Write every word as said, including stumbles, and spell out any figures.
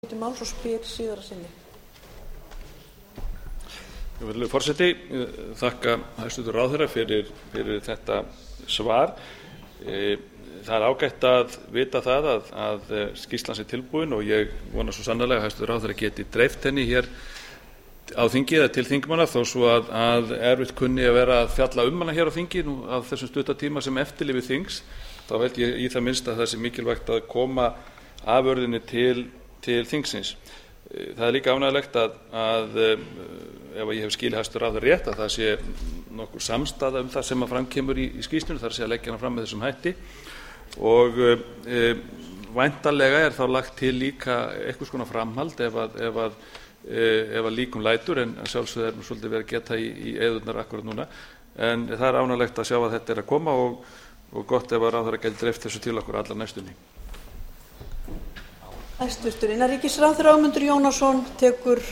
til máls og spyr síðar að sinni. Virðulegur forseti, ég þakka hæstvirtum ráðherra fyrir, fyrir þetta svar. Það er ágætt að vita það að, að skýrslan sé tilbúin og ég vona svo sannarlega að hæstvirtur ráðherra geti dreift henni hér á þingi eða til þingmanna þó svo að, að erfitt kunni að vera að fjalla um hana hér á þingi nú á þessum stutta tíma sem eftirlifi þings. Þá held ég í það minnst að það sé mikilvægt að koma afurðinni til, til þingsins. Það er líka ánægjulegt að, að ef ég hef skilið hæstvirtur ráðherra rétt að það sé nokkur samstaða um það sem að framkemur í, í skýrslunni, þar sé að leggja hana fram með þessum hætti og e, væntanlega er þá lagt til líka einhvers konar framhald ef að, ef að, e, ef að líkum lætur en sjálfsögðu er nú svolítið verið að geta í, í eyðurnar akkurat núna en það er ánægjulegt að sjá að þetta er að koma og, og gott ef að ráðherra gæti dreift þessu til okkur allar næstunni. Hæstvirtur innanríkisráðherra Ögmundur Jónasson tekur